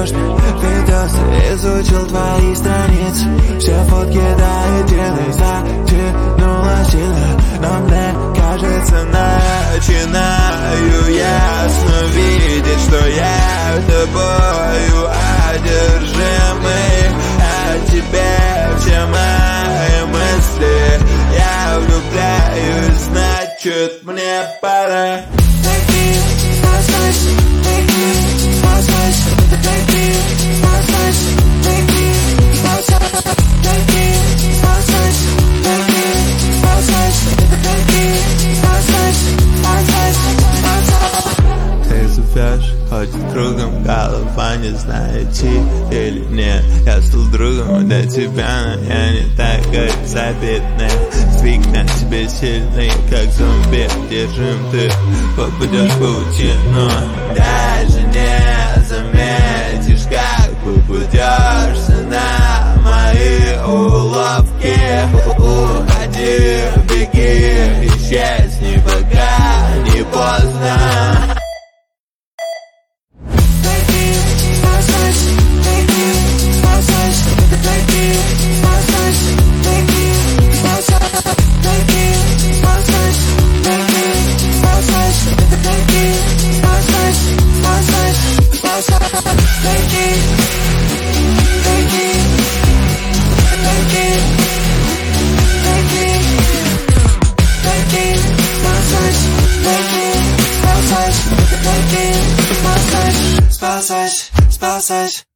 дождь придется, изучил твои страницы. Все фотки, да, и делай, затянула сила. Но мне кажется, начинаю ясно видеть, что я тобою одержимый. О тебе все мои мысли, я влюбляюсь, значит мне пора. Ты зовешь, ходит кругом, голова не знает, идти или нет. Я стал другом для тебя, но я не такой забитный. Свик на тебе сильный, как зомби, держим, ты попадешь в паутину. Даже не заметишь, как попадешься на мои уловки. Уходи, беги, исчезни, пока не поздно. Спасать.